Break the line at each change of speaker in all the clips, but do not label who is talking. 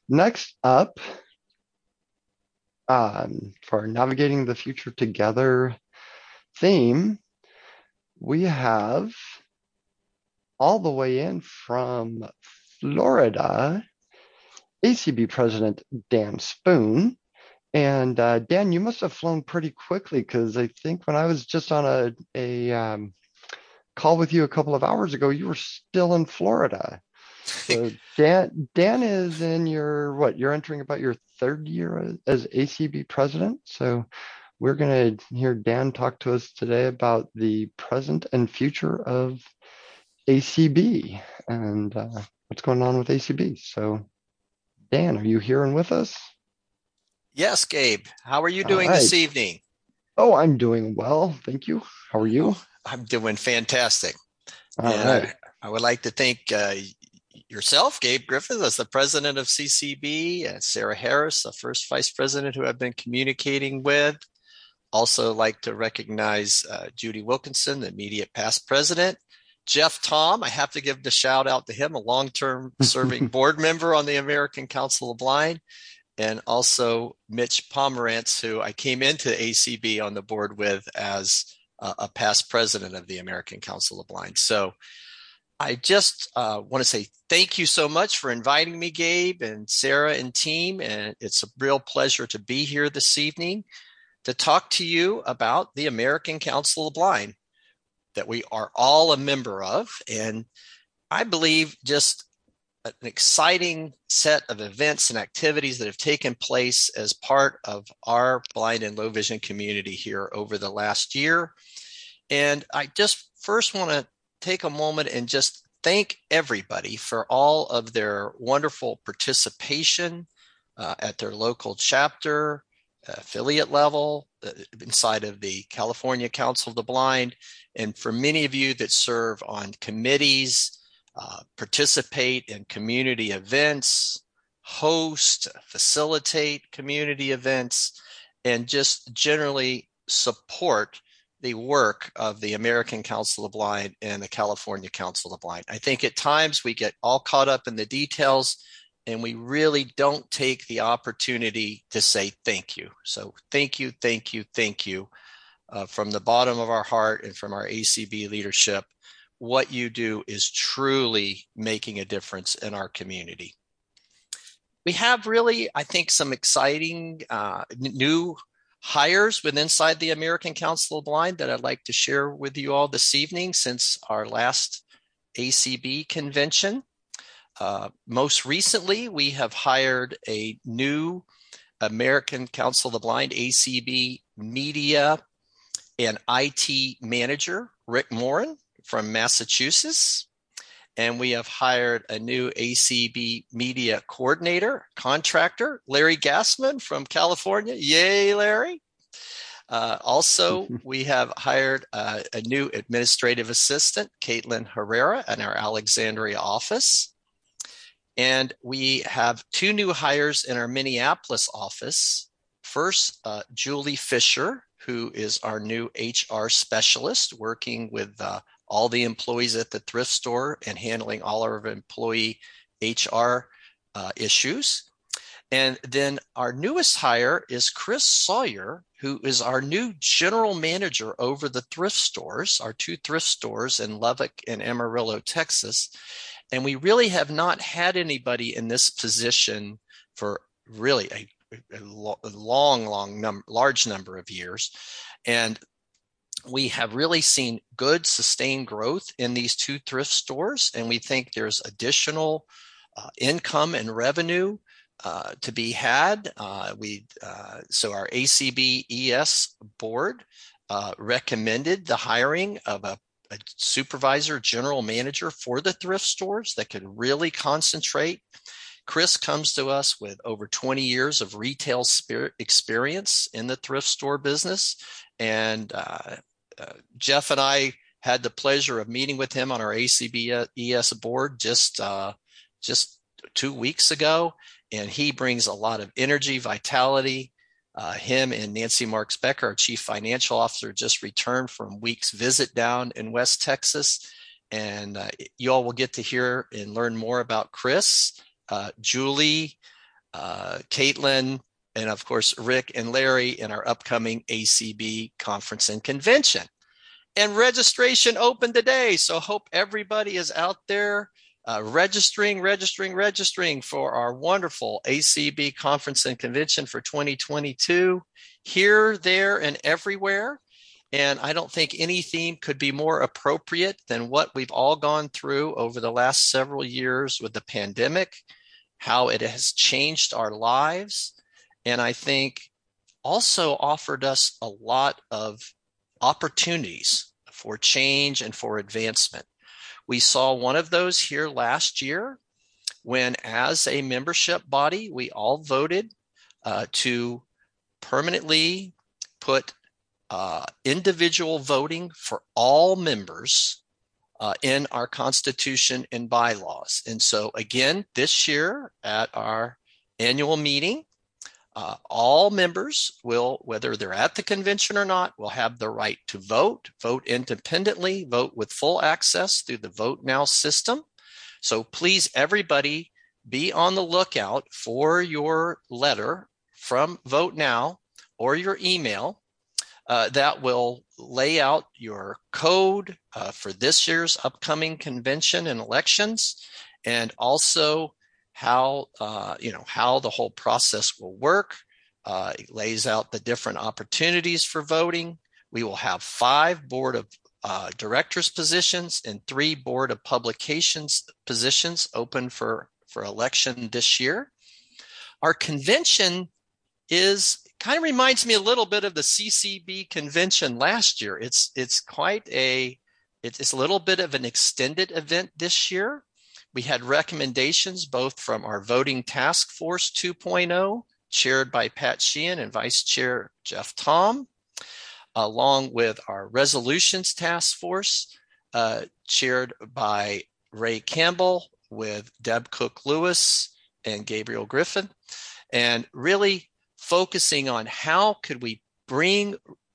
Next up, for our Navigating the Future Together theme, we have all the way in from Florida, ACB President Dan Spoon. And Dan, you must have flown pretty quickly because I think when I was just on a call with you a couple of hours ago, you were still in Florida. So Dan is in your what? You're entering about your third year as ACB president. So we're going to hear Dan talk to us today about the present and future of ACB and what's going on with ACB. So Dan, are you here and with us?
Yes, Gabe. How are you
All
doing this
right.
evening?
Oh, I'm doing well. Thank you. How are you?
Oh, I'm doing fantastic.
All
And
right.
I would like to thank yourself, Gabe Griffith, as the president of CCB, and Sarah Harris, the first vice president who I've been communicating with. Also, like to recognize Judy Wilkinson, the immediate past president. Jeff Tom, I have to give the shout out to him, a long term serving board member on the American Council of Blind. And also Mitch Pomerantz, who I came into ACB on the board with as a past president of the American Council of Blind. So I just want to say thank you so much for inviting me, Gabe and Sarah and team. And it's a real pleasure to be here this evening to talk to you about the American Council of Blind that we are all a member of. And I believe just an exciting set of events and activities that have taken place as part of our blind and low vision community here over the last year. And I just first want to take a moment and just thank everybody for all of their wonderful participation at their local chapter, affiliate level, inside of the California Council of the Blind, and for many of you that serve on committees, participate in community events, host, facilitate community events, and just generally support the work of the American Council of the Blind and the California Council of the Blind. I think at times we get all caught up in the details and we really don't take the opportunity to say thank you. So thank you, thank you, thank you from the bottom of our heart and from our ACB leadership. What you do is truly making a difference in our community. We have really, I think, some exciting new hires within inside the American Council of Blind that I'd like to share with you all this evening since our last ACB convention. Most recently, we have hired a new American Council of the Blind ACB media and IT manager, Rick Morin from Massachusetts. And we have hired a new ACB media coordinator, contractor, Larry Gassman from California. Yay, Larry. Also, we have hired a new administrative assistant, Caitlin Herrera, in our Alexandria office. And we have two new hires in our Minneapolis office. First, Julie Fisher, who is our new HR specialist, working with all the employees at the thrift store and handling all our employee HR issues. And then our newest hire is Chris Sawyer, who is our new general manager over the thrift stores, our two thrift stores in Lubbock and Amarillo, Texas. And we really have not had anybody in this position for really a large number of years. And we have really seen good sustained growth in these two thrift stores. And we think there's additional income and revenue to be had. So our ACB ES board recommended the hiring of a supervisor general manager for the thrift stores that could really concentrate. Chris comes to us with over 20 years of retail experience in the thrift store business. And Jeff and I had the pleasure of meeting with him on our ACB ES board just 2 weeks ago. And he brings a lot of energy, vitality. Him and Nancy Marks Becker, our chief financial officer, just returned from a week's visit down in West Texas. And you all will get to hear and learn more about Chris. Julie Caitlin, and of course, Rick and Larry in our upcoming ACB conference and convention. And registration opened today. So hope everybody is out there registering for our wonderful ACB conference and convention for 2022, here, there, and everywhere. And I don't think any theme could be more appropriate than what we've all gone through over the last several years with the pandemic, how it has changed our lives. And I think also offered us a lot of opportunities for change and for advancement. We saw one of those here last year when, as a membership body, we all voted to permanently put individual voting for all members in our Constitution and bylaws. And so again, this year at our annual meeting, all members will, whether they're at the convention or not, will have the right to vote independently, vote with full access through the Vote Now system. So please, everybody, be on the lookout for your letter from Vote Now or your email that will lay out your code for this year's upcoming convention and elections, and also how the whole process will work. It lays out the different opportunities for voting. We will have 5 board of directors positions and 3 board of publications positions open for election this year. Our convention kind of reminds me a little bit of the CCB convention last year. It's a little bit of an extended event this year. We had recommendations both from our Voting Task Force 2.0, chaired by Pat Sheehan and Vice Chair Jeff Tom, along with our Resolutions Task Force, chaired by Ray Campbell, with Deb Cook-Lewis and Gabriel Griffin, and really focusing on how could we bring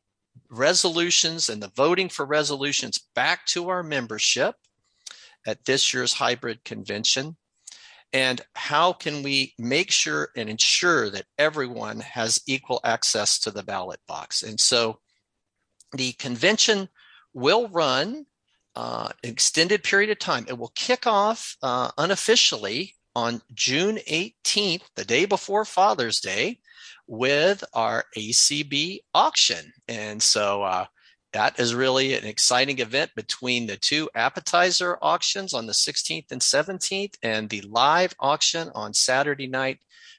resolutions and the voting for resolutions back to our membership at this year's hybrid convention, and how can we make sure and ensure that everyone has equal access to the ballot box. And so the convention will run an extended period of time. It will kick off unofficially on June 18th, the day before Father's Day, with our ACB auction. And so that is really an exciting event between the 2 appetizer auctions on the 16th and 17th and the live auction on Saturday night,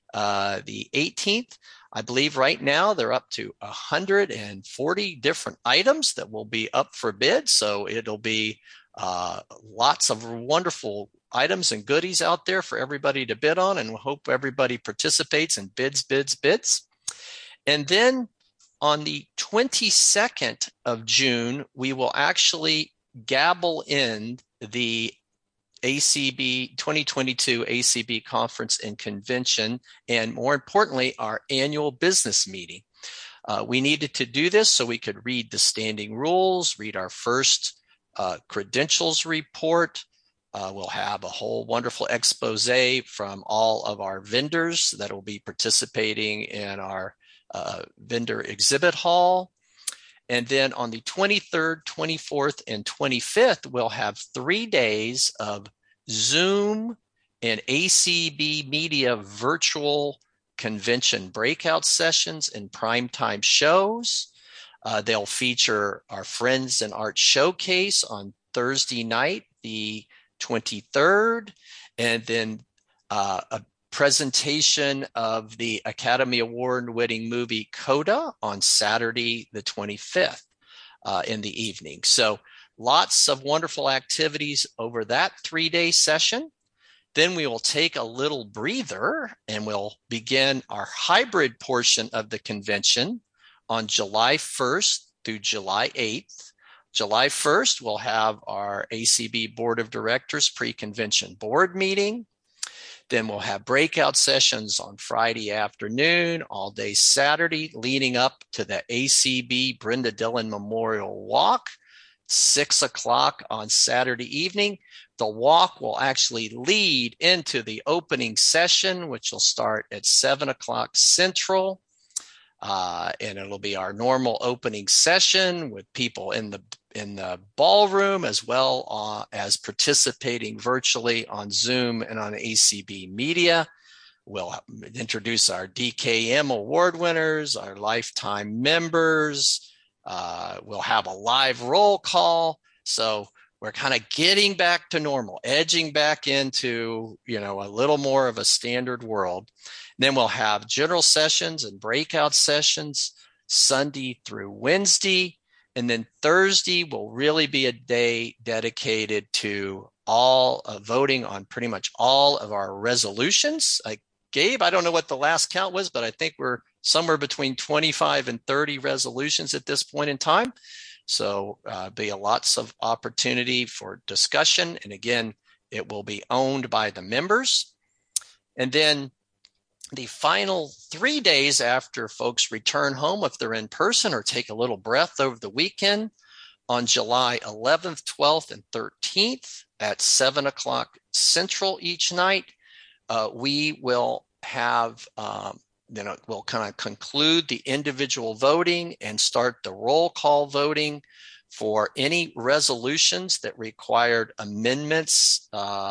the 18th. I believe right now they're up to 140 different items that will be up for bid. So it'll be lots of wonderful items and goodies out there for everybody to bid on, and we hope everybody participates and bids. And then on the 22nd of June, we will actually gavel in the ACB 2022 ACB conference and convention, and more importantly, our annual business meeting. We needed to do this so we could read the standing rules, read our first credentials report. We'll have a whole wonderful expose from all of our vendors that will be participating in our vendor exhibit hall. And then on the 23rd, 24th, and 25th, we'll have 3 days of Zoom and ACB Media virtual convention breakout sessions and primetime shows. They'll feature our Friends in Art Showcase on Thursday night, the 23rd, and then a presentation of the Academy Award-winning movie Coda on Saturday, the 25th in the evening. So lots of wonderful activities over that 3-day session. Then we will take a little breather and we'll begin our hybrid portion of the convention on July 1st through July 8th. July 1st, we'll have our ACB Board of Directors pre-convention board meeting. Then we'll have breakout sessions on Friday afternoon, all day Saturday, leading up to the ACB Brenda Dillon Memorial Walk. 6 o'clock on Saturday evening. The walk will actually lead into the opening session, which will start at 7 o'clock Central. And it'll be our normal opening session with people in the ballroom, as well as participating virtually on Zoom and on ACB Media. We'll introduce our DKM award winners, our lifetime members. We'll have a live roll call. So we're kind of getting back to normal, edging back into, a little more of a standard world. And then we'll have general sessions and breakout sessions Sunday through Wednesday. And then Thursday will really be a day dedicated to all voting on pretty much all of our resolutions. Gabe, I don't know what the last count was, but I think we're somewhere between 25 and 30 resolutions at this point in time. So be lots of opportunity for discussion. And again, it will be owned by the members. And then the final 3 days after folks return home, if they're in person or take a little breath over the weekend, on July 11th, 12th, and 13th at 7 o'clock Central each night, we will have, we'll kind of conclude the individual voting and start the roll call voting for any resolutions that required amendments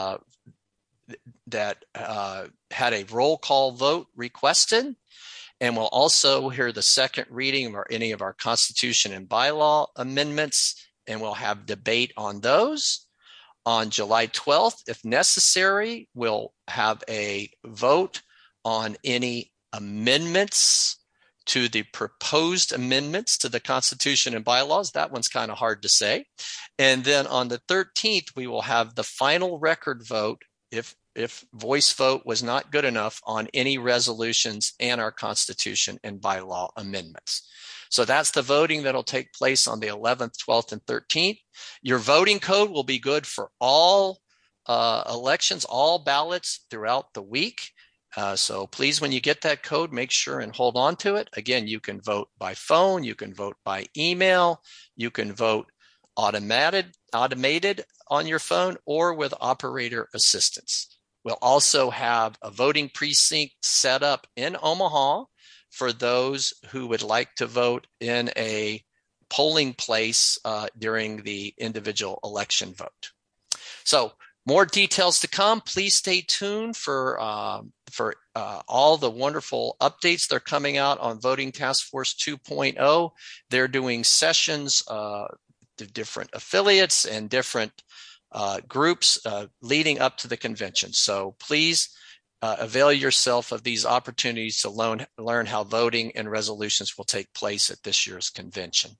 that had a roll call vote requested. And we'll also hear the second reading or any of our Constitution and bylaw amendments, and we'll have debate on those. On July 12th, if necessary, we'll have a vote on any amendments to the proposed amendments to the Constitution and bylaws. That one's kind of hard to say. And then on the 13th, we will have the final record vote if voice vote was not good enough on any resolutions and our Constitution and bylaw amendments. So that's the voting that'll take place on the 11th, 12th, and 13th. Your voting code will be good for all elections, all ballots throughout the week. So please, when you get that code, make sure and hold on to it. Again, you can vote by phone, you can vote by email, you can vote automated on your phone or with operator assistance. We'll also have a voting precinct set up in Omaha for those who would like to vote in a polling place during the individual election vote. So more details to come. Please stay tuned for all the wonderful updates that are coming out on Voting Task Force 2.0. They're doing sessions to different affiliates and different groups leading up to the convention. So please avail yourself of these opportunities to learn how voting and resolutions will take place at this year's convention.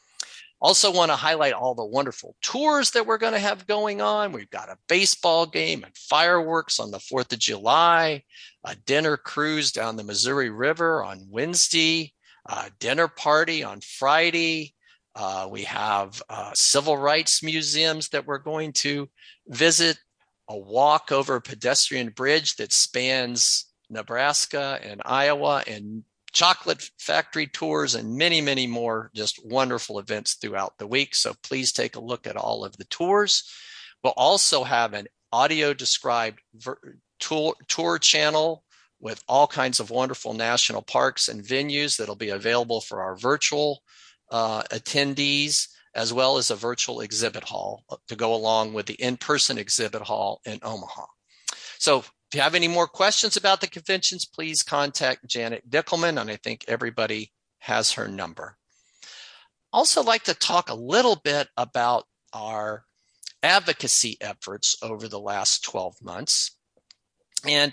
Also want to highlight all the wonderful tours that we're going to have going on. We've got a baseball game and fireworks on the 4th of July, a dinner cruise down the Missouri River on Wednesday, a dinner party on Friday. We have civil rights museums that we're going to visit, a walk over a pedestrian bridge that spans Nebraska and Iowa, and chocolate factory tours, and many, many more just wonderful events throughout the week. So please take a look at all of the tours. We'll also have an audio described tour channel with all kinds of wonderful national parks and venues that'll be available for our virtual attendees, as well as a virtual exhibit hall to go along with the in-person exhibit hall in Omaha. So if you have any more questions about the conventions, please contact Janet Dickelman, and I think everybody has her number. Also like to talk a little bit about our advocacy efforts over the last 12 months. And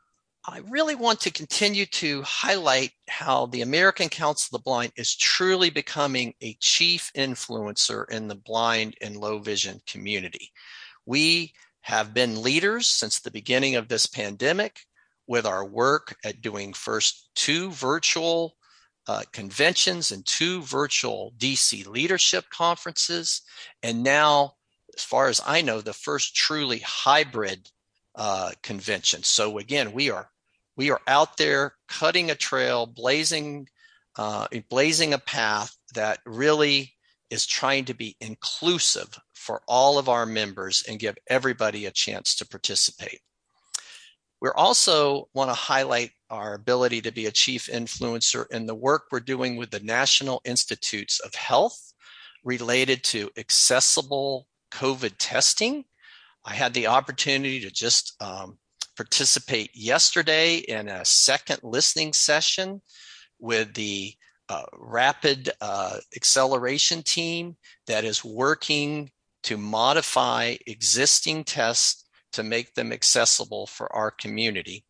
I really want to continue to highlight how the American Council of the Blind is truly becoming a chief influencer in the blind and low vision community. We have been leaders since the beginning of this pandemic with our work at doing first 2 virtual conventions and 2 virtual DC leadership conferences. And now, as far as I know, the first truly hybrid convention. So again, we are out there cutting a trail, blazing a path that really is trying to be inclusive for all of our members and give everybody a chance to participate. We also want to highlight our ability to be a chief influencer in the work we're doing with the National Institutes of Health related to accessible COVID testing. I had the opportunity to just participate yesterday in a second listening session with the rapid acceleration team that is working to modify existing tests to make them accessible for our community.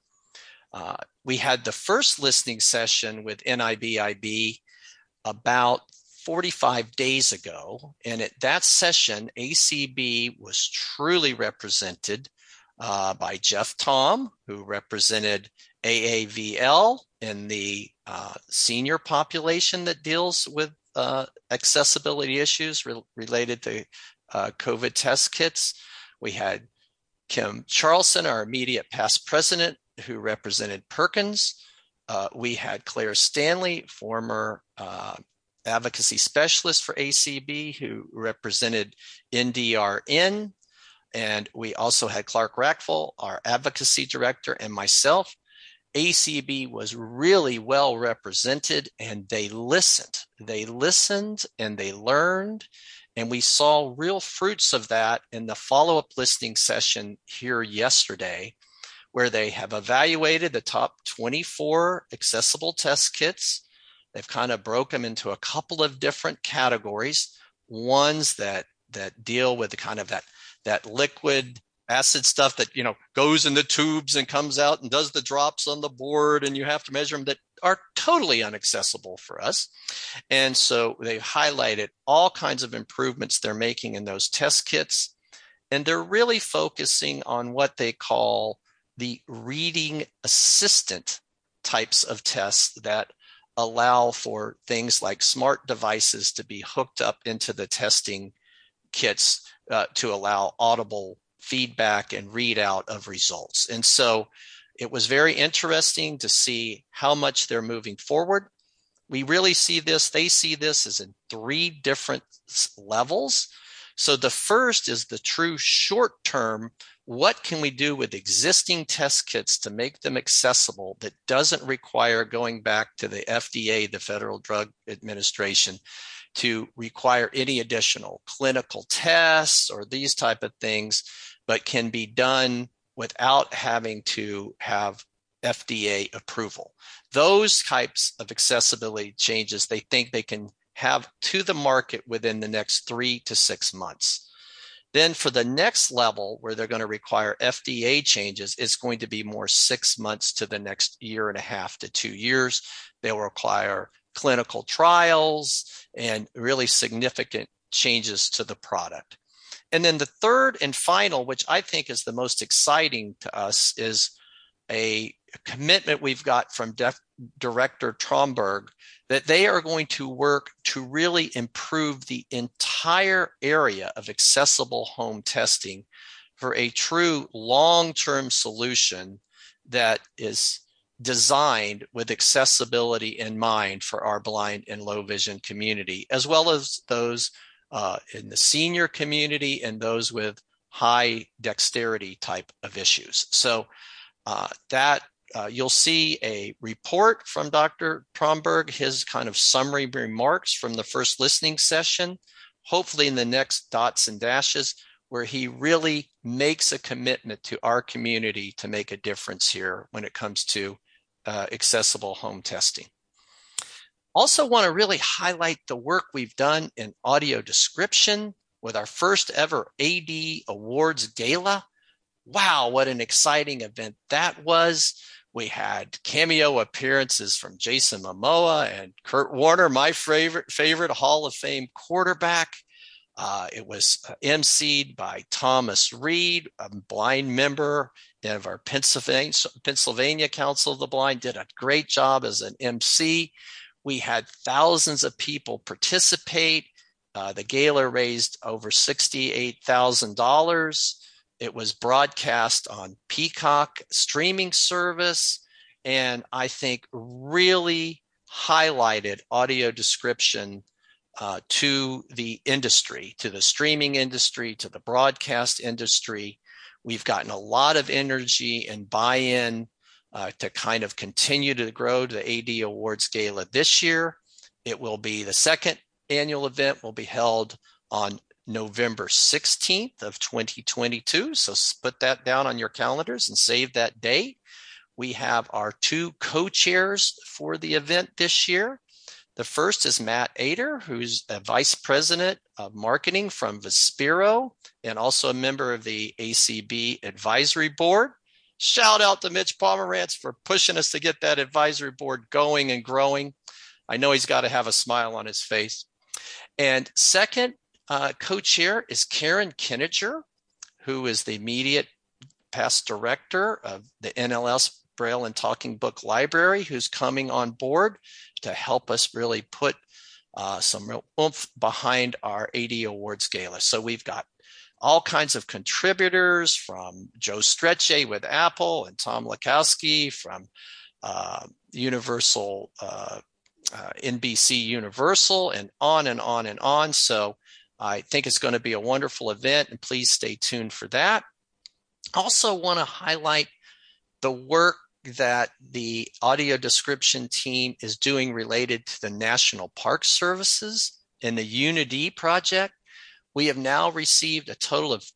We had the first listening session with NIBIB about 45 days ago. And at that session, ACB was truly represented by Jeff Tom, who represented AAVL in the senior population that deals with accessibility issues related to COVID test kits. We had Kim Charlson, our immediate past president, who represented Perkins. We had Claire Stanley, former advocacy specialist for ACB, who represented NDRN. And we also had Clark Rackful, our advocacy director, and myself. ACB was really well represented, and they listened. They listened and they learned. And we saw real fruits of that in the follow-up listening session here yesterday, where they have evaluated the top 24 accessible test kits. They've kind of broke them into a couple of different categories, ones that deal with the kind of that liquid acid stuff that, you know, goes in the tubes and comes out and does the drops on the board, and you have to measure them, that are totally inaccessible for us. And so they highlighted all kinds of improvements they're making in those test kits. And they're really focusing on what they call the reading assistant types of tests that allow for things like smart devices to be hooked up into the testing kits to allow audible feedback and readout of results. And so it was very interesting to see how much they're moving forward. We really see this, they see this as in 3 different levels. So the first is the true short term. What can we do with existing test kits to make them accessible that doesn't require going back to the FDA, the Federal Drug Administration, to require any additional clinical tests or these type of things, but can be done without having to have FDA approval. Those types of accessibility changes, they think they can have to the market within the next 3 to 6 months. Then for the next level, where they're going to require FDA changes, it's going to be more 6 months to the next 1.5 to 2 years. They'll require clinical trials and really significant changes to the product. And then the third and final, which I think is the most exciting to us, is a commitment we've got from Director Tromberg that they are going to work to really improve the entire area of accessible home testing for a true long-term solution that is designed with accessibility in mind for our blind and low vision community, as well as those in the senior community and those with high dexterity type of issues. So you'll see a report from Dr. Tromberg, his kind of summary remarks from the first listening session, hopefully in the next dots and dashes, where he really makes a commitment to our community to make a difference here when it comes to accessible home testing. Also want to really highlight the work we've done in audio description with our first ever AD Awards Gala. Wow, what an exciting event that was. We had cameo appearances from Jason Momoa and Kurt Warner, my favorite Hall of Fame quarterback. It was emceed by Thomas Reed, a blind member of our Pennsylvania Council of the Blind, did a great job as an MC. We had thousands of people participate. The gala raised over $68,000. It was broadcast on Peacock streaming service, and I think really highlighted audio description to the industry, to the streaming industry, to the broadcast industry. We've gotten a lot of energy and buy-in to kind of continue to grow the AD Awards Gala this year. It will be the second annual event, will be held on November 16th of 2022. So put that down on your calendars and save that date. We have our two co-chairs for the event this year. The first is Matt Ader, who's a vice president of marketing from Vispero and also a member of the ACB advisory board. Shout out to Mitch Pomerantz for pushing us to get that advisory board going and growing. I know he's got to have a smile on his face. And second co-chair is Karen Kinninger, who is the immediate past director of the NLS Braille and Talking Book Library, who's coming on board to help us really put some real oomph behind our AD Awards Gala. So we've got all kinds of contributors, from Joe Strechay with Apple and Tom Lakowski from Universal, NBC Universal, and on and on and on. So I think it's going to be a wonderful event, and please stay tuned for that. Also want to highlight the work that the audio description team is doing related to the National Park Services and the Unity project. We have now received a total of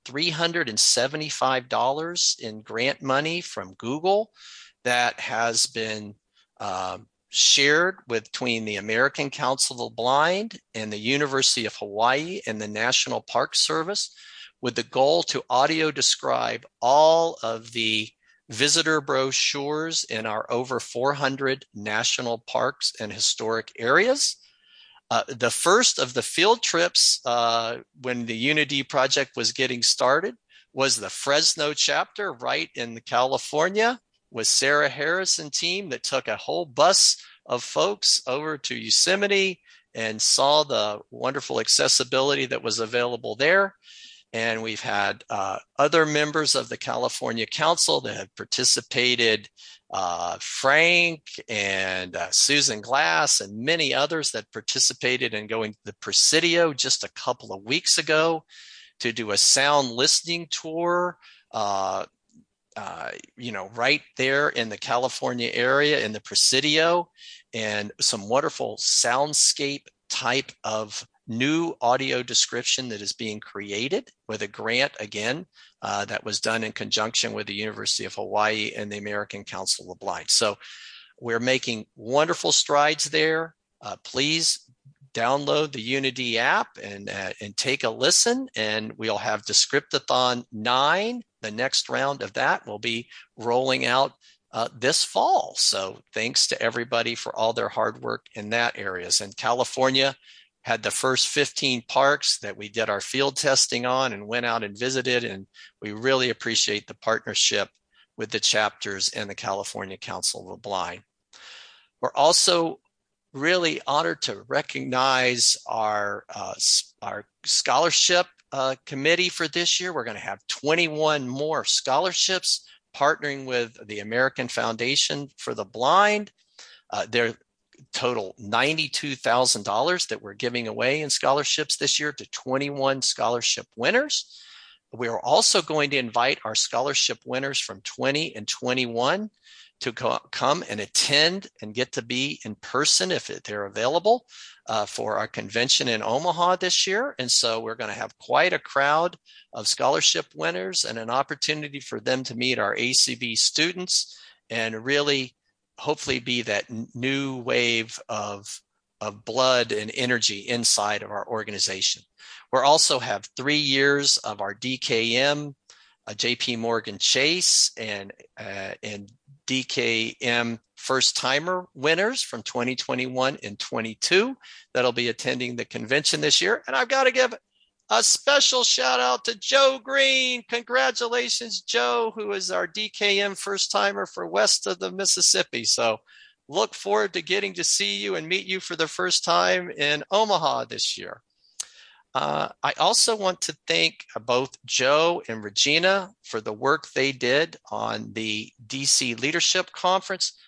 $375 in grant money from Google that has been shared between the American Council of the Blind and the University of Hawaii and the National Park Service, with the goal to audio describe all of the visitor brochures in our over 400 national parks and historic areas. The first of the field trips when the Unity project was getting started was the Fresno chapter right in California, with Sarah Harris and team that took a whole bus of folks over to Yosemite and saw the wonderful accessibility that was available there. And we've had other members of the California Council that have participated, Frank and Susan Glass and many others that participated in going to the Presidio just a couple of weeks ago to do a sound listening tour, right there in the California area in the Presidio, and some wonderful soundscape type of new audio description that is being created with a grant, again, that was done in conjunction with the University of Hawaii and the American Council of the Blind. So we're making wonderful strides there. Please download the Unity app and take a listen, and we'll have Descriptathon 9. The next round of that will be rolling out this fall. So thanks to everybody for all their hard work in that areas. And California had the first 15 parks that we did our field testing on and went out and visited, and we really appreciate the partnership with the chapters and the California Council of the Blind. We're also really honored to recognize our scholarship committee for this year. We're going to have 21 more scholarships partnering with the American Foundation for the Blind. They're total $92,000 that we're giving away in scholarships this year to 21 scholarship winners. We are also going to invite our scholarship winners from 20 and 21 to come and attend and get to be in person if they're available for our convention in Omaha this year. And so we're going to have quite a crowd of scholarship winners and an opportunity for them to meet our ACB students and really hopefully be that new wave of blood and energy inside of our organization. We'll also have 3 years of our DKM, JP Morgan Chase, and DKM first timer winners from 2021 and 22 that'll be attending the convention this year. And I've got to give a special shout out to Joe Green. Congratulations, Joe, who is our DKM first timer for west of the Mississippi. So look forward to getting to see you and meet you for the first time in Omaha this year. I also want to thank both Joe and Regina for the work they did on the DC Leadership Conference.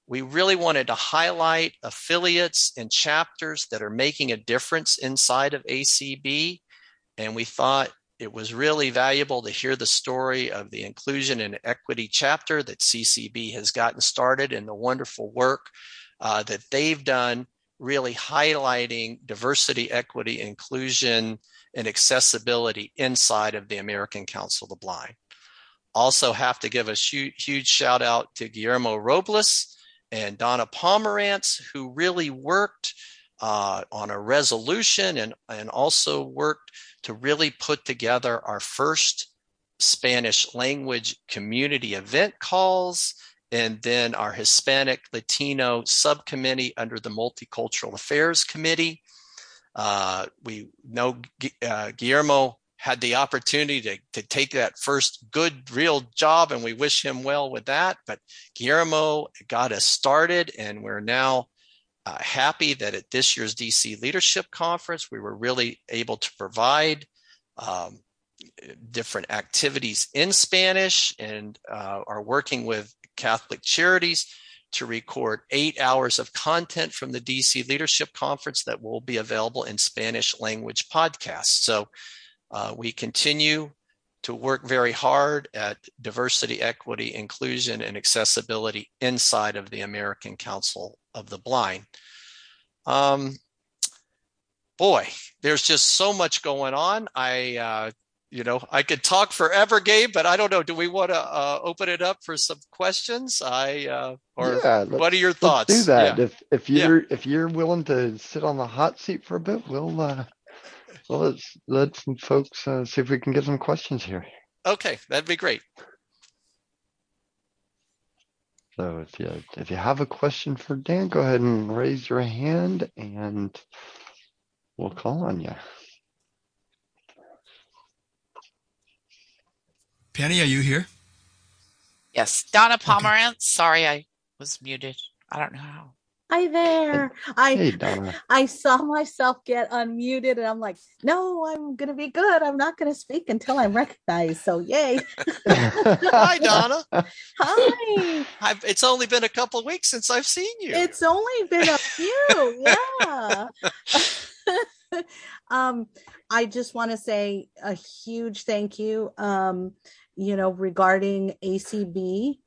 we really wanted to highlight affiliates and chapters that are making a difference inside of ACB. And we thought it was really valuable to hear the story of the Inclusion and Equity chapter that CCB has gotten started and the wonderful work that they've done, really highlighting diversity, equity, inclusion, and accessibility inside of the American Council of the Blind. Also have to give a huge shout out to Guillermo Robles and Donna Pomerantz, who really worked on a resolution and also worked to really put together our first Spanish language community event calls, and then our Hispanic Latino subcommittee under the Multicultural Affairs Committee. We know Guillermo had the opportunity to take that first good, real job, and we wish him well with that. But Guillermo got us started, and we're now happy that at this year's DC Leadership Conference, we were really able to provide different activities in Spanish, and are working with Catholic Charities to record 8 hours of content from the DC Leadership Conference that will be available in Spanish language podcasts. So we continue to work very hard at diversity, equity, inclusion, and accessibility inside of the American Council of the Blind. Boy, there's just so much going on. I could talk forever, Gabe, but I don't know. Do we want to open it up for some questions? What are your thoughts?
Let's do that.
Yeah.
If you're willing to sit on the hot seat for a bit, let's let some folks see if we can get some questions here.
Okay, that'd be great.
So if you have a question for Dan, go ahead and raise your hand, and we'll call on you.
Penny, are you here?
Yes, Donna Pomerantz. Sorry, I was muted. I don't know how.
Hi there.
Hey, Donna.
I saw myself get unmuted, and I'm like, no, I'm going to be good. I'm not going to speak until I'm recognized. So yay.
Hi, Donna.
Hi.
It's only been a couple of weeks since I've seen you.
It's only been a few. Yeah. I just want to say a huge thank you. Regarding ACB,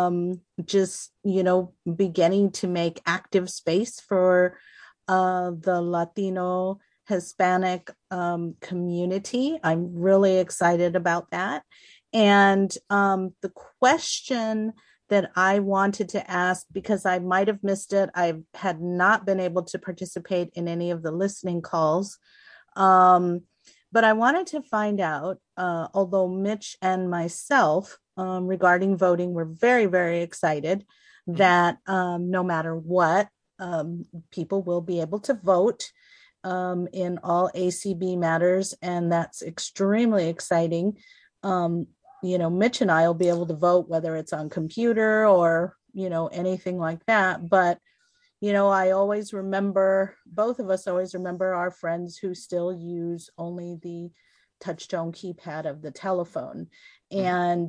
beginning to make active space for the Latino Hispanic community. I'm really excited about that. And the question that I wanted to ask, because I might have missed it, I had not been able to participate in any of the listening calls. But I wanted to find out, although Mitch and myself regarding voting, we're very, very excited that no matter what, people will be able to vote in all ACB matters. And that's extremely exciting. Mitch and I will be able to vote, whether it's on computer or, anything like that. But I always remember, both of us always remember our friends who still use only the touchtone keypad of the telephone. And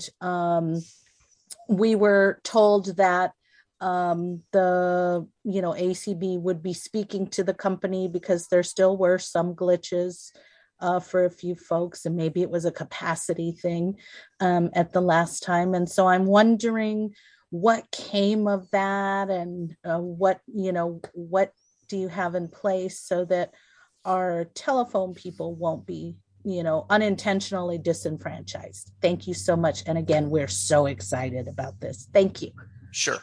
we were told that the ACB would be speaking to the company because there still were some glitches for a few folks, and maybe it was a capacity thing at the last time. And so I'm wondering what came of that, and what do you have in place so that our telephone people won't be unintentionally disenfranchised. Thank you so much. And again, we're so excited about this. Thank you.
Sure.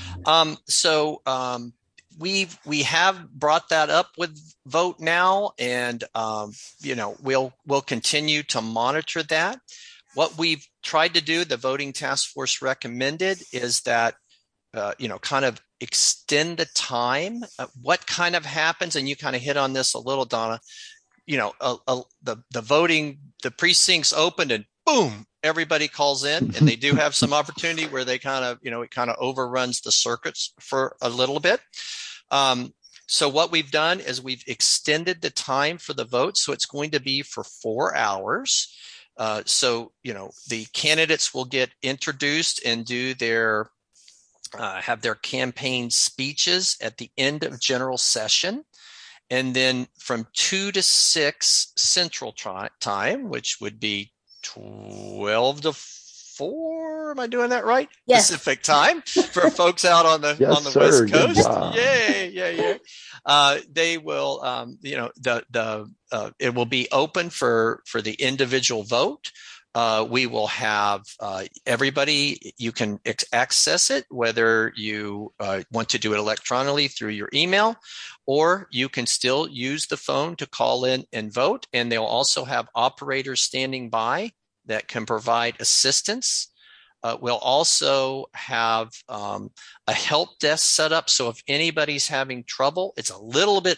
We have brought that up with Vote Now, and we'll continue to monitor that. What we've tried to do, the voting task force recommended, is that kind of extend the time. What kind of happens, and you kind of hit on this a little, Donna. The voting, the precincts opened, and boom, everybody calls in, and they do have some opportunity where they kind of, it kind of overruns the circuits for a little bit. So what we've done is we've extended the time for the vote. So it's going to be for 4 hours. The candidates will get introduced and do their have their campaign speeches at the end of general session. And then from 2 to 6 Central Time, which would be 12 to 4. Am I doing that right?
Yes.
Pacific time for folks out on the
Yes,
on the
sir.
West
Good
Coast.
job.
Yay. They will, it will be open for the individual vote. We will have everybody, you can access it, whether you want to do it electronically through your email, or you can still use the phone to call in and vote. And they'll also have operators standing by that can provide assistance. We'll also have a help desk set up. So if anybody's having trouble, it's a little bit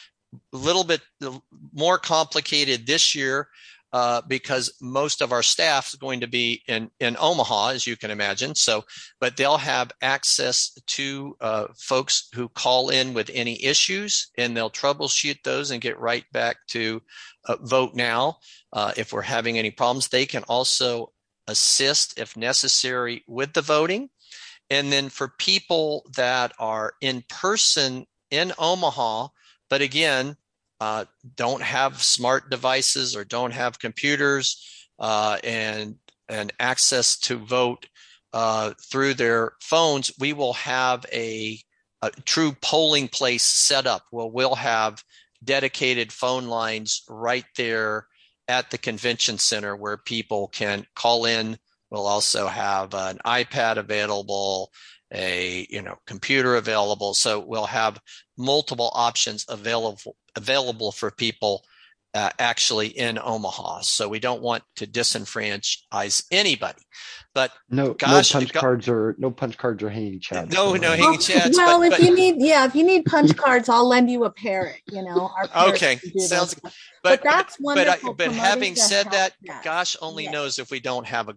more complicated this year because most of our staff is going to be in Omaha, as you can imagine. So, but they'll have access to folks who call in with any issues, and they'll troubleshoot those and get right back to vote now. If we're having any problems, they can also assist if necessary with the voting. And then for people that are in person in Omaha, but again, don't have smart devices or don't have computers and access to vote through their phones, we will have a true polling place set up. We'll have dedicated phone lines right there at the convention center where people can call in. We'll also have an iPad available, a computer available. So we'll have multiple options available for people actually in Omaha. So we don't want to disenfranchise anybody. But
no punch cards or hanging chads.
No hanging chads.
Well, if you need punch cards, I'll lend you a pair.
Okay, sounds good.
But that's wonderful.
But having said that, gosh only knows if we don't have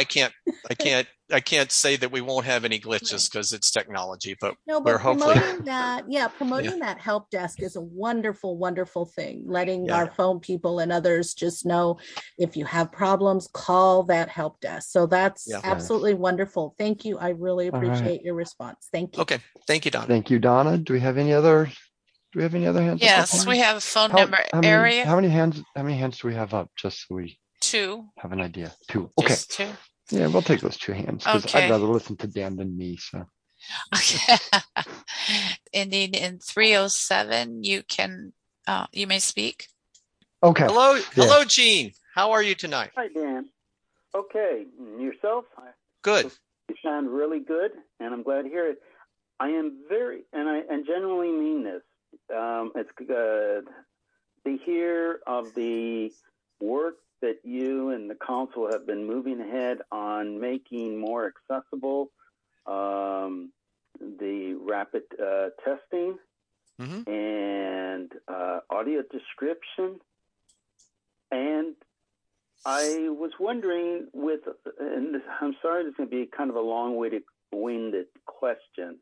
I can't say that we won't have any glitches because it's technology, but we're hopefully
promoting that help desk is a wonderful, wonderful thing. Letting our phone people and others just know if you have problems, call that help desk. So that's absolutely wonderful. Thank you. I really appreciate your response. Thank you.
Okay. Thank you, Donna.
Thank you, Donna. Do we have any other hands?
Yes, we have a phone number area.
How many hands do we have up? Just so we
2
have an idea. 2. Okay.
Just 2.
Yeah, we'll take those 2 hands because I'd rather listen to Dan than me. So.
Okay. Ending in 307, you may speak.
Okay.
Hello, Gene. How are you tonight?
Hi, Dan. Okay, yourself?
Good.
You sound really good, and I'm glad to hear it. I am very, and genuinely mean this. It's good to hear of the work that you and the council have been moving ahead on making more accessible the rapid testing and audio description. And I was wondering and I'm sorry, this is going to be kind of a long-winded question.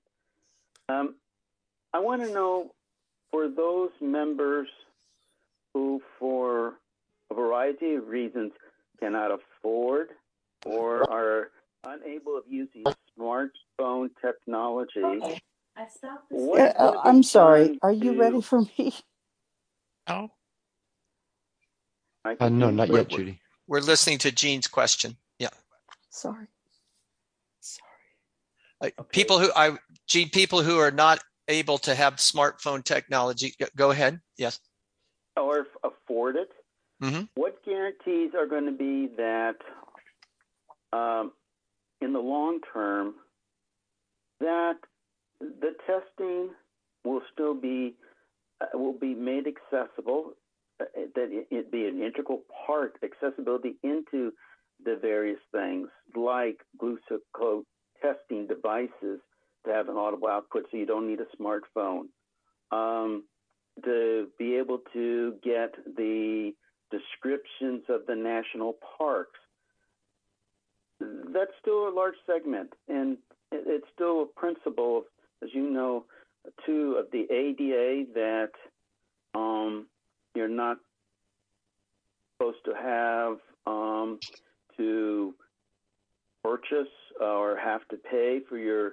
I want to know, for those members who, for a variety of reasons, cannot afford or are unable of using smartphone technology.
I'm sorry. Are you ready for me?
Oh.
No, not yet, Judy.
We're listening to Gene's question. Yeah.
Sorry.
Okay.
People who are not able to have smartphone technology, go ahead. Yes.
Or afford it.
Mm-hmm.
What guarantees are going to be that in the long term that the testing will still be made accessible, that it be an integral part, accessibility into the various things like glucose testing devices to have an audible output so you don't need a smartphone, to be able to get the descriptions of the national parks. That's still a large segment, and it's still a principle, as you know, too, of the ADA that you're not supposed to have to purchase or have to pay for your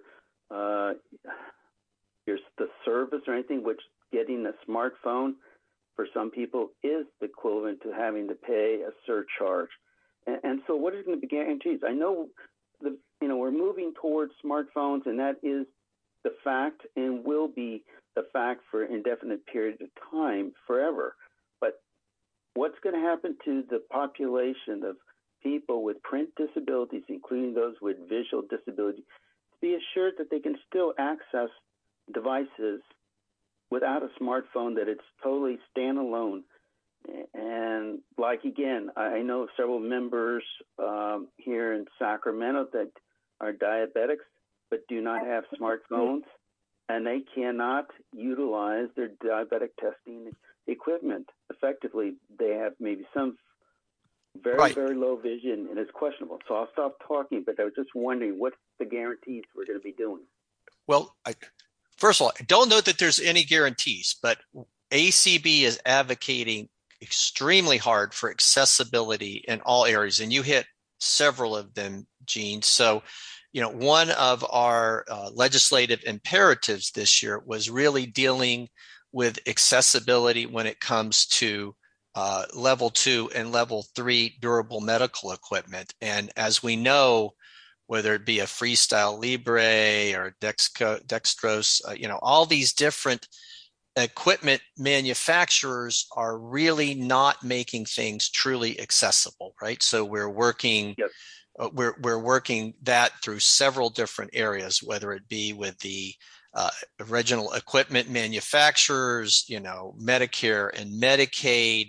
the service or anything, which getting a smartphone for some people is the equivalent to having to pay a surcharge. And so what are going to be guarantees? I know we're moving towards smartphones, and that is the fact and will be the fact for an indefinite period of time, forever. But what's going to happen to the population of people with print disabilities, including those with visual disability, to be assured that they can still access devices without a smartphone, that it's totally standalone? And again, I know several members here in Sacramento that are diabetics but do not have smartphones, and they cannot utilize their diabetic testing equipment effectively. They have maybe some very, very low vision, and it's questionable. So I'll stop talking, but I was just wondering what's the guarantees we're going to be doing?
Well, first of all, I don't know that there's any guarantees, but ACB is advocating extremely hard for accessibility in all areas, and you hit several of them, Gene. So, one of our legislative imperatives this year was really dealing with accessibility when it comes to level 2 and level 3 durable medical equipment. And as we know, whether it be a Freestyle Libre or Dextrose, all these different equipment manufacturers are really not making things truly accessible, right? So we're working, we're working that through several different areas, whether it be with the original equipment manufacturers, Medicare and Medicaid,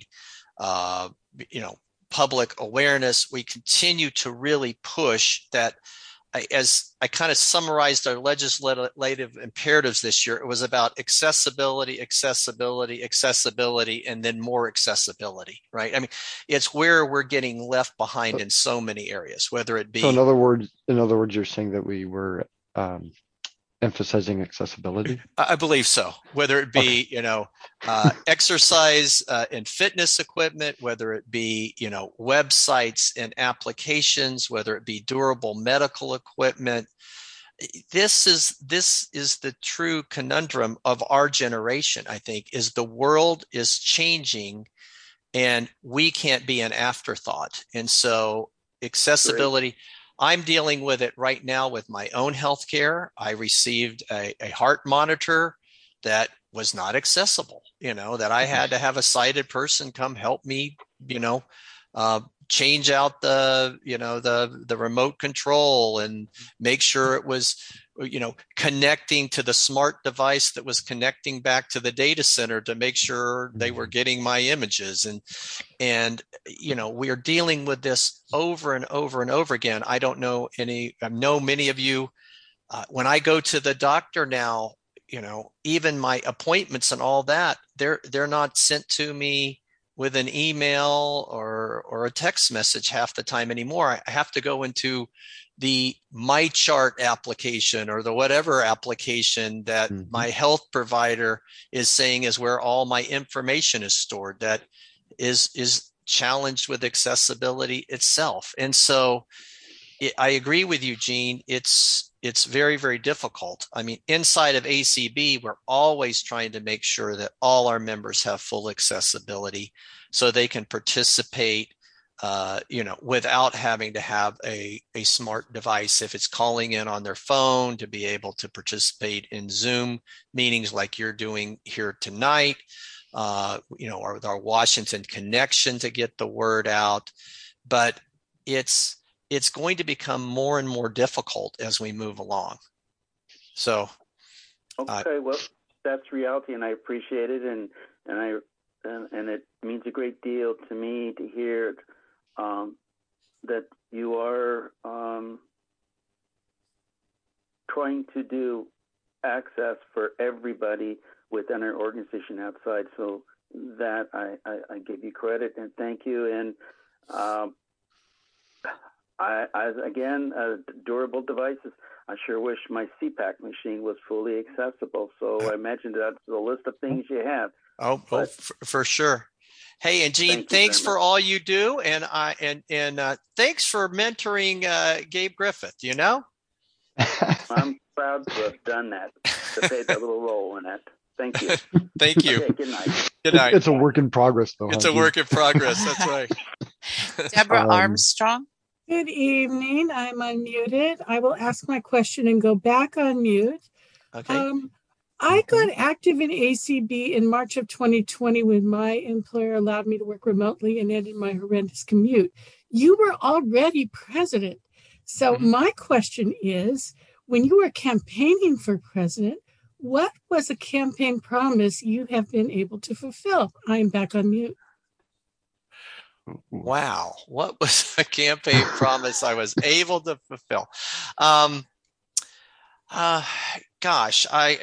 public awareness. We continue to really push that. As I kind of summarized our legislative imperatives this year, it was about accessibility, and then more accessibility, right? I mean, it's where we're getting left behind in so many areas, whether it be.
So in other words, you're saying that we were emphasizing accessibility?
I believe so. Whether it be, exercise and fitness equipment, whether it be, websites and applications, whether it be durable medical equipment. This is the true conundrum of our generation, I think, is the world is changing and we can't be an afterthought. And so accessibility. Great. I'm dealing with it right now with my own healthcare. I received a heart monitor that was not accessible, that I had to have a sighted person come help me, change out the remote control and make sure it was, connecting to the smart device that was connecting back to the data center to make sure they were getting my images. And we are dealing with this over and over and over again. I know many of you, when I go to the doctor now, even my appointments and all that, they're not sent to me with an email or a text message half the time anymore. I have to go into the MyChart application or the whatever application that my health provider is saying is where all my information is stored, that is challenged with accessibility itself. And so I agree with you, Gene. It's very, very difficult. I mean, inside of ACB, we're always trying to make sure that all our members have full accessibility so they can participate, without having to have a smart device. If it's calling in on their phone, to be able to participate in Zoom meetings like you're doing here tonight, or with our Washington Connection to get the word out. But it's going to become more and more difficult as we move along. So,
okay, well, that's reality, and I appreciate it, and it means a great deal to me to hear that you are trying to do access for everybody within our organization outside. So that I give you credit and thank you. And durable devices. I sure wish my CPAC machine was fully accessible. So I imagine that's the list of things you have.
For sure. Hey, and Gene, thanks for all you do, and thanks for mentoring Gabe Griffith.
proud to have done that, to play that little role in that. Thank you.
Thank you.
Okay, good night.
Good night.
It's a work in progress, though.
It's a work in progress. That's right.
Deborah Armstrong.
Good evening. I'm unmuted. I will ask my question and go back on mute.
Okay.
I got active in ACB in March of 2020 when my employer allowed me to work remotely and ended my horrendous commute. You were already president. So my question is, when you were campaigning for president, what was a campaign promise you have been able to fulfill? I am back on mute.
Wow. What was a campaign promise I was able to fulfill? Gosh, I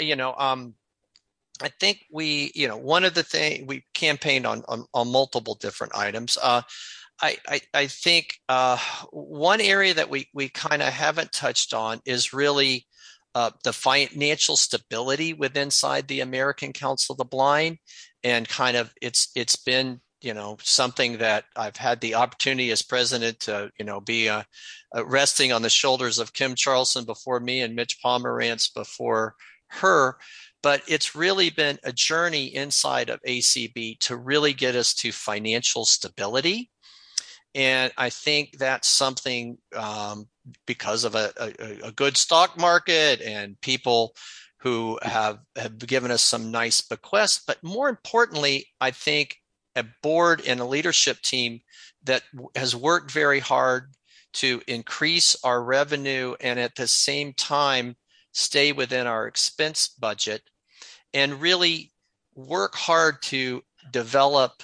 think one of the things we campaigned on multiple different items. I think one area that we kind of haven't touched on is really the financial stability within inside the American Council of the Blind, and kind of it's been something that I've had the opportunity as president to be resting on the shoulders of Kim Charlson before me and Mitch Pomerantz before her. But it's really been a journey inside of ACB to really get us to financial stability. And I think that's something because of a good stock market and people who have given us some nice bequests. But more importantly, I think a board and a leadership team that has worked very hard to increase our revenue and at the same time stay within our expense budget and really work hard to develop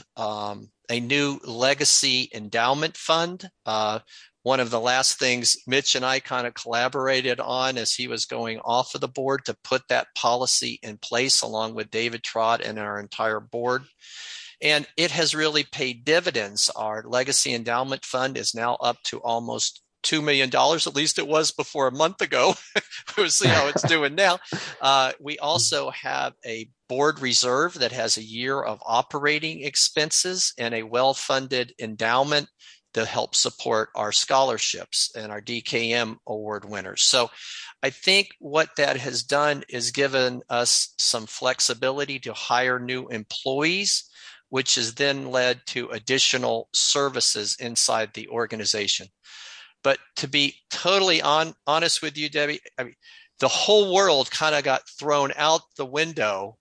a new legacy endowment fund. One of the last things Mitch and I kind of collaborated on as he was going off of the board to put that policy in place along with David Trott and our entire board. And it has really paid dividends. Our legacy endowment fund is now up to almost $2 million. At least it was before a month ago. We'll see how it's doing now. We also have a board reserve that has a year of operating expenses and a well-funded endowment to help support our scholarships and our DKM award winners. So I think what that has done is given us some flexibility to hire new employees, which has then led to additional services inside the organization. But to be totally honest with you, Debbie, I mean, the whole world kind of got thrown out the window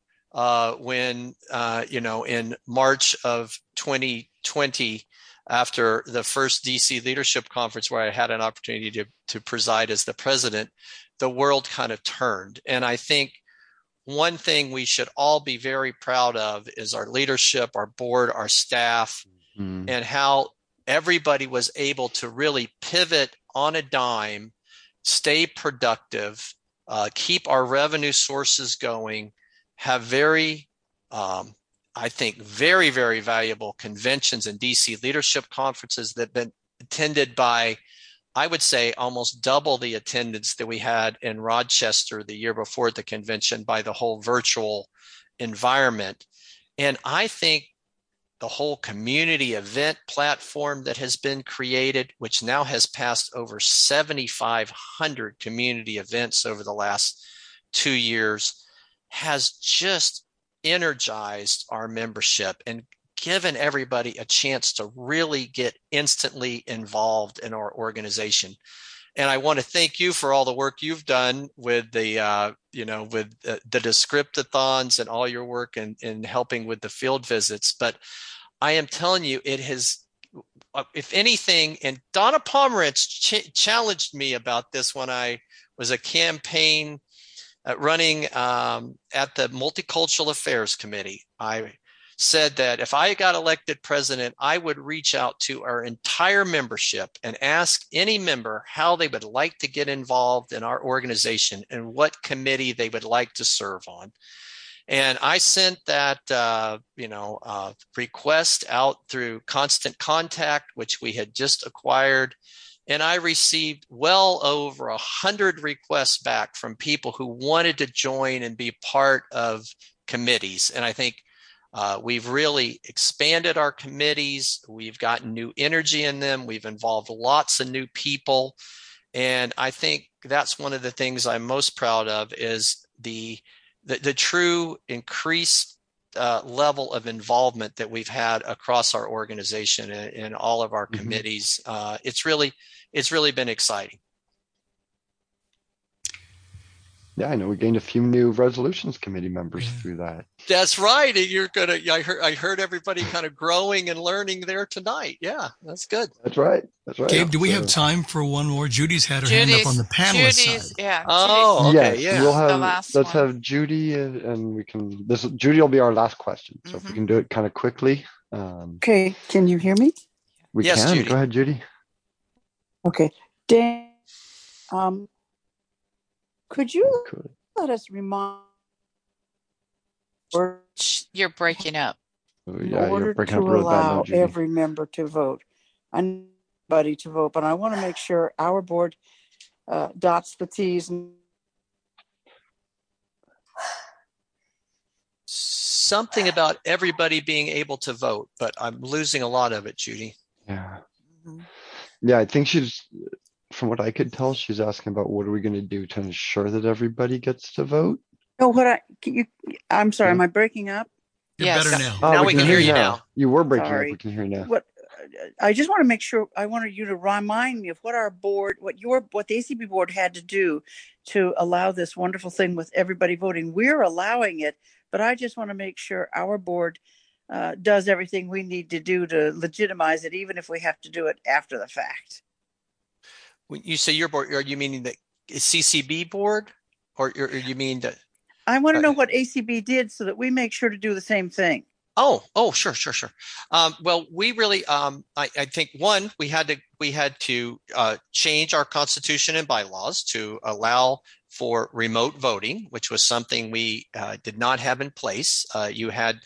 when, in March of 2020, after the first DC Leadership Conference, where I had an opportunity to preside as the president, the world kind of turned. And I think one thing we should all be very proud of is our leadership, our board, our staff, and how everybody was able to really pivot on a dime, stay productive, keep our revenue sources going, have very, very, very valuable conventions and DC leadership conferences that have been attended by, I would say, almost double the attendance that we had in Rochester the year before the convention by the whole virtual environment. And I think the whole community event platform that has been created, which now has passed over 7,500 community events over the last 2 years, has just energized our membership and given everybody a chance to really get instantly involved in our organization. And I want to thank you for all the work you've done with the Descriptathons and all your work in helping with the field visits. But I am telling you, it has, if anything, and Donna Pomerantz challenged me about this when I was a campaign running at the Multicultural Affairs Committee. I said that if I got elected president, I would reach out to our entire membership and ask any member how they would like to get involved in our organization and what committee they would like to serve on. And I sent that, request out through Constant Contact, which we had just acquired. And I received well over 100 requests back from people who wanted to join and be part of committees. And I think we've really expanded our committees. We've gotten new energy in them. We've involved lots of new people. And I think that's one of the things I'm most proud of is the true increased level of involvement that we've had across our organization and in all of our committees. It's really been exciting.
Yeah, I know we gained a few new resolutions committee members through that.
That's right. I heard everybody kind of growing and learning there tonight. Yeah, that's good.
That's right.
Gabe, do we have time for one more? Judy's had her hand up on the panelist side.
Yeah.
Oh, okay.
Yes, we'll have. Let's have Judy, and we can. Judy will be our last question. So if we can do it kind of quickly.
Okay. Can you hear me?
We
yes,
can.
Judy.
Go ahead, Judy.
Okay, Dan. Could you let us remind?
You're breaking up.
In order to allow every member to vote, anybody to vote, but I want to make sure our board dots the T's.
Something about everybody being able to vote, but I'm losing a lot of it, Judy.
Yeah. Yeah, I think from what I could tell, she's asking about what are we going to do to ensure that everybody gets to vote.
No, I'm sorry, am I breaking up?
You're better now.
Now we can hear you now.
You were breaking up. We can hear you now.
I just want to make sure. I wanted you to remind me of what our board, what the ACB board had to do to allow this wonderful thing with everybody voting. We're allowing it, but I just want to make sure our board does everything we need to do to legitimize it, even if we have to do it after the fact.
When you say your board, are you meaning the CCB board, or you mean that?
I want to know what ACB did so that we make sure to do the same thing.
Oh, sure. Well, we really, I think we had to change our constitution and bylaws to allow for remote voting, which was something we did not have in place. You had,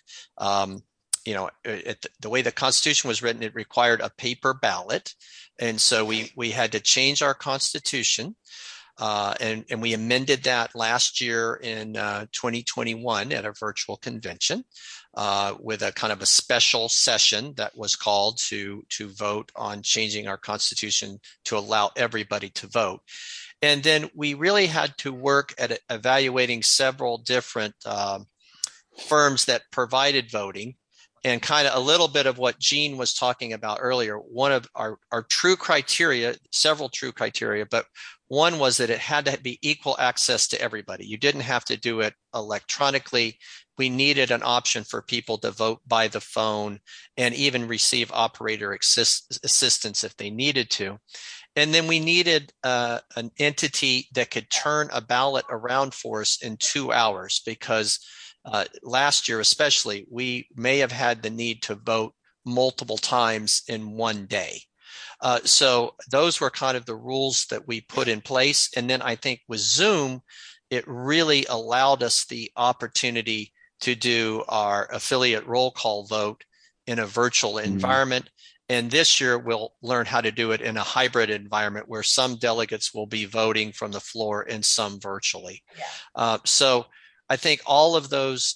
the way the Constitution was written, it required a paper ballot. And so we had to change our Constitution. And we amended that last year in 2021 at a virtual convention with a kind of a special session that was called to vote on changing our Constitution to allow everybody to vote. And then we really had to work at evaluating several different firms that provided voting. And kind of a little bit of what Jean was talking about earlier, one of our true criteria, several true criteria, but one was that it had to be equal access to everybody. You didn't have to do it electronically. We needed an option for people to vote by the phone and even receive operator assistance if they needed to. And then we needed an entity that could turn a ballot around for us in 2 hours, because last year especially, we may have had the need to vote multiple times in one day. So those were kind of the rules that we put in place. And then I think with Zoom, it really allowed us the opportunity to do our affiliate roll call vote in a virtual environment. And this year we'll learn how to do it in a hybrid environment where some delegates will be voting from the floor and some virtually. So I think all of those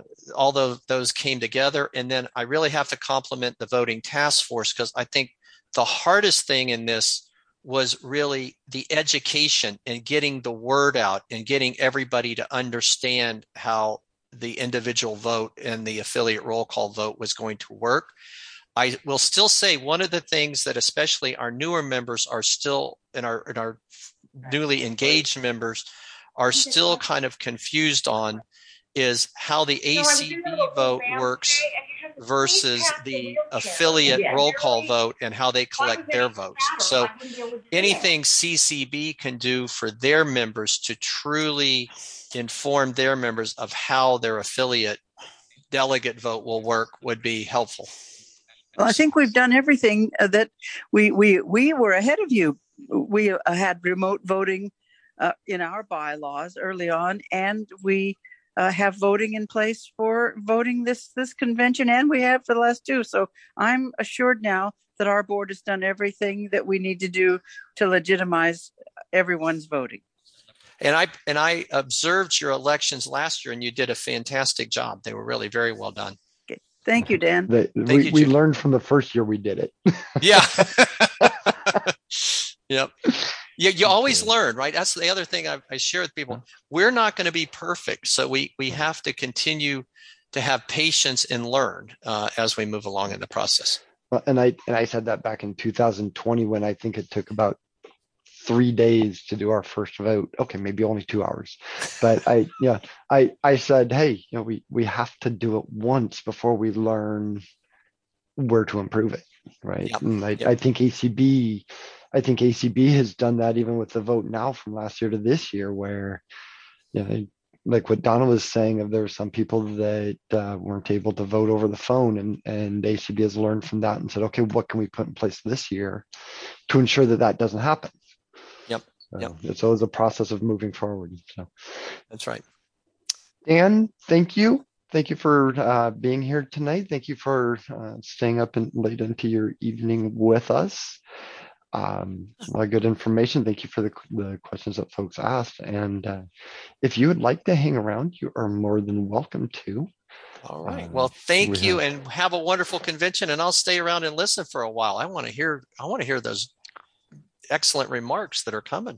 came together. And then I really have to compliment the voting task force, because I think the hardest thing in this was really the education and getting the word out and getting everybody to understand how the individual vote and the affiliate roll call vote was going to work. I will still say one of the things that especially our newer members are still, and our newly engaged members are still kind of confused on, is how the ACB vote works versus the affiliate roll call vote and how they collect their votes. So anything CCB can do for their members to truly inform their members of how their affiliate delegate vote will work would be helpful.
Well, I think we've done everything that we were ahead of you. We had remote voting in our bylaws early on, and we have voting in place for voting this convention, and we have for the last two. So I'm assured now that our board has done everything that we need to do to legitimize everyone's voting.
And I observed your elections last year, and you did a fantastic job. They were really very well done.
Okay. Thank you, Dan.
We learned from the first year we did it.
Yeah. Yep. You always learn, right? That's the other thing I share with people. We're not going to be perfect. So we have to continue to have patience and learn as we move along in the process.
And I said that back in 2020 when I think it took about 3 days to do our first vote. Okay, maybe only 2 hours. But I said, hey, we have to do it once before we learn where to improve it. Right. Yep. And I think ACB has done that even with the vote now from last year to this year, where, like what Donna was saying, if there were some people that weren't able to vote over the phone, and ACB has learned from that and said, okay, what can we put in place this year to ensure that doesn't happen?
Yep.
It's always a process of moving forward. So
that's right.
Dan, thank you. Thank you for being here tonight. Thank you for staying up and late into your evening with us. A lot of good information. Thank you for the questions that folks asked. And if you would like to hang around, you are more than welcome to.
All right. Well, thank you, and have a wonderful convention. And I'll stay around and listen for a while. I want to hear those excellent remarks that are coming.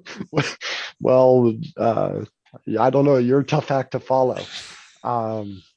Well, I don't know. You're a tough act to follow.